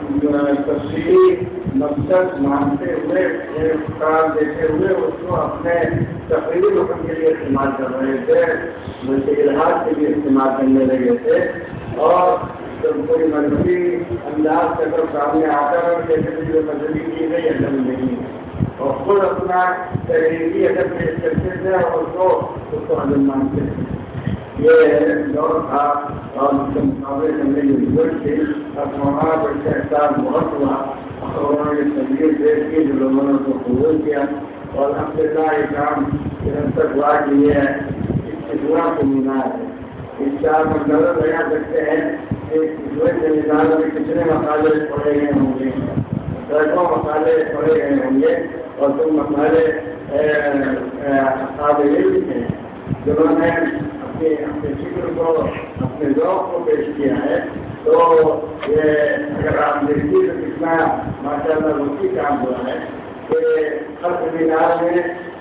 تفصیلی مقصد مانتے ہوئے قرار دیتے ہوئے اس کو اپنے تقریری حکم کے لیے استعمال کر رہے تھے، بلکہ الحاظ کے لیے استعمال کرنے لگے تھے، اور جب کوئی مذہبی انداز سے اگر سامنے آ کر جیسے جو مذہبی کی گئی عدم نہیں، اور خود اپنا تحریری ادب پیش کرتے تھے اور اس کو عدم مانتے تھے۔ یہ دور تھا اور اس کے مقابلے کرنے کی ضرورت تھی۔ اب وہاں پر احساس بہت ہوا اور انہوں نے تبدیل پیش کی جو لوگوں نے اس کو قبول کیا، اور الحمد للہ یہ کام نرنتر ہوا کہ یہ اس کی دعا کو مینار ہے۔ اس کا ہم اندازہ لگا سکتے ہیں کہ اس کے نظام میں کتنے مقالے پڑھے گئے ہوں گے، سینکڑوں مقالے پڑھے گئے ہوں گے، اور تم مقالے اصحاب علم ہیں جنہوں نے اپنے فکر کو اپنے ذوق کو پیش کیا ہے۔ تو یہ اگر آپ دیکھیے تو کتنا ماشاء اللہ وسیع کام ہوا ہے کہ ہر سیمینار میں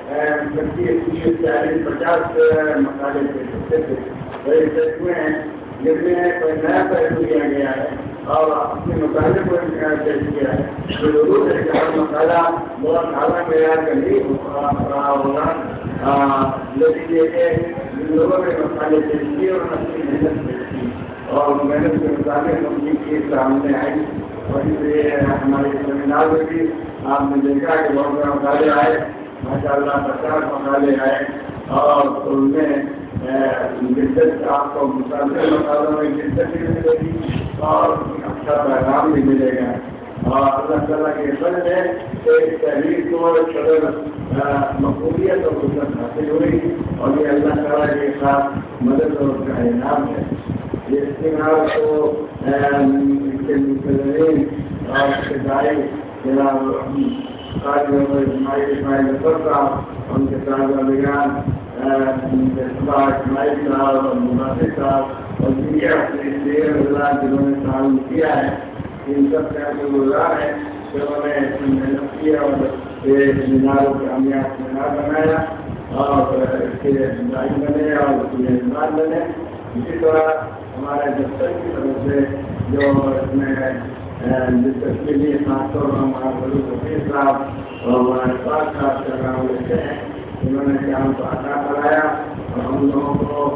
25 30 40 50 مقالے پیش ہوتے تھے، بڑے فیصلے ہیں جن میں کوئی نیا پہلو لیا گیا ہے اور اپنے مقالے کو پیش کیا ہے۔ تو ضرور ہے کہ ہر مقالہ بہت اعلیٰ معیار کا نہیں رہا ہوگا، لیکن یہ کہ جن لوگوں نے مقالے پیش کیے اور اپنی محنت پیش کی اور محنت کے مطابق اپنی چیز سامنے آئی، اور اس لیے ہمارے سیمینار میں بھی آپ نے دیکھا کہ بہت بڑے مقالے آئے، ماشاء اللہ 50 مقالے آئے، اور ان میں دلچسپ آپ کو مسلسل مقالوں میں دلچسپی ملے گی اور اچھا پیغام بھی ملے گا، اور اللہ تعالیٰ کے فضل ہے کہ تحریر کو صدر مقبولیت اور قدرت حاصل ہوئی، اور یہ اللہ تعالیٰ کے ساتھ مدد اور اس کا انعام ہے۔ یہ استعمال کو اس کے مستقبل اور ابتدائی جناب اسماعیل ظفر صاحب، ان کے سازگان اسماعیل صاحب اور مناسب صاحب اور جنہوں نے تعاون کیا ہے، ان سب کا گزار ہے جنہوں نے محنت کیا اور یہ مینار و کامیاب مینار بنایا اور اس کے ڈیزائن بنے اور اس کے انسان بنے۔ اسی طرح ہمارے دفتر کی طرف سے جو اس میں دلچسپی لی، خاص طور پر ہمارا بلو وکیل صاحب اور ہمارے پاس صاحب کا نام لیتے ہیں، انہوں نے کام کو عطا کرایا اور ہم لوگوں کو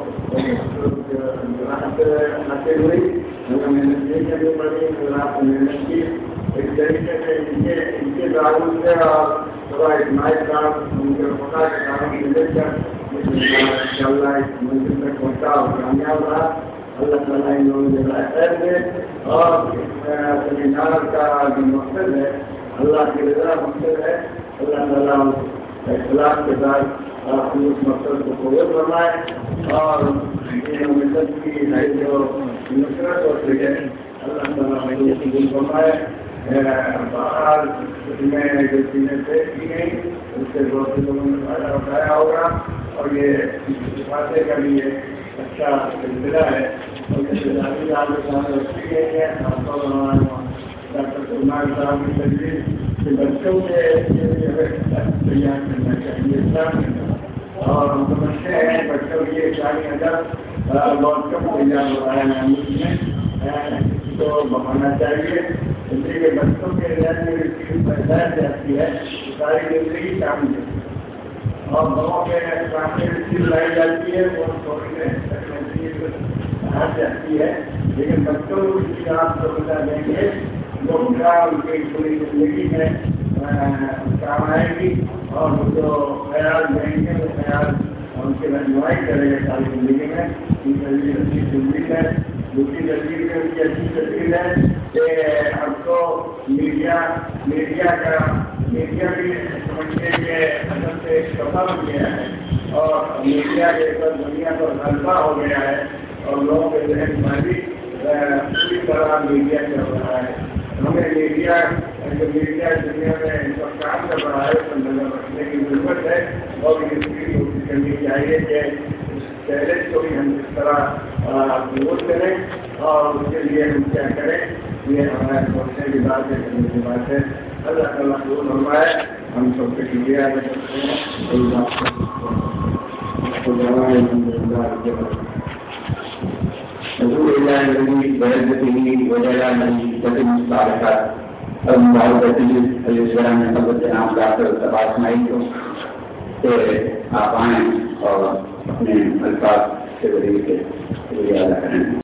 حاصل ہوئی، ہمیں محنت نہیں کرنی پڑی، رات میں محنت کی ایک طریقے سے ان کے تعاون سے اور صبح اسماعیل صاحب ان کے خدا کے تعاون سے مل کر ان شاء اللہ اس منزل تک پہنچا اور کامیاب رہا۔ اللہ تعالیٰ ان لوگوں نے خیر دے، اور سیمینار کا جو مقصد ہے اللہ کی رضا مقصد ہے، اللہ تعالیٰ اخلاق کے ساتھ ہم اس مقصد کو قبول فرمائے اور ملت کی جو نصرت اور فکر اللہ تعالیٰ نے قبول فرمائے۔ باہر میں جو چیزیں پیش کی گئی اس سے بہت سے لوگوں نے فائدہ اٹھایا ہوگا، اور یہ فائدے کا بھی ایک اچھا سلسلہ ہے، اور یہ سلسلہ آپ کے سامنے رکھی گئی ہے۔ خاص طور پر ہمارے ڈاکٹر سلمان صاحب کی تجویز کہ بچوں کے تیار کرنا چاہیے، اور ہم سمجھتے ہیں بچوں کی اسلامی ادب بہت کم تیار ہو رہا ہے ملک میں، اس کو بڑھانا چاہیے، اس لیے کہ بچوں کے ذہن میں اس کی پیدائش جاتی ہے ساری زندگی شامل ہے، اور بڑوں کے سامنے چیز لائی جاتی ہے وہ تھوڑی دیر آ جاتی ہے، لیکن بچوں کو اس کی آپ کو بتا دیں گے جو ان کی پوری زندگی میں کام آئے گی، اور جو خیال دیں گے وہ خیال ان کی رہنمائی کرے گا ساری زندگی میں۔ ان کی اچھی تجویز ہے، دوسری تجویز میں ان کی اچھی تجویز ہے کہ ہم کو میڈیا بھی سمجھنے کے اندر سے ایک سفر ہو گیا ہے، اور میڈیا کے اوپر دنیا پر غلبہ ہو گیا ہے، اور لوگوں کے ذہن میں بھی پوری طرح میڈیا چل رہا ہے۔ ہمیں میڈیا دنیا میں ان پر کام کر رہا ہے، اس پر نظر رکھنے کی ضرورت ہے، اور اس کی کوشش کرنی چاہیے کہ اس چیلنج کو بھی ہم اس طرح قبول کریں، اور اس کے لیے ہم کیا کریں، یہ ہمارے سوچنے کی بات ہے، کرنے کی بات ہے۔ اللہ تعالیٰ قبول فرمائے، ہم سب سے شکریہ ادا کرتے ہیں۔ اللہ حضور اللہ نبی بعزته وجلاله تتم الصالحات اب معاوضہ علیہ السلام نے خبر جناب ڈاکٹر تبا اسماعیل کو کہ آپ آئیں اور اپنے الفاظ سے ذریعے سے ادا کریں.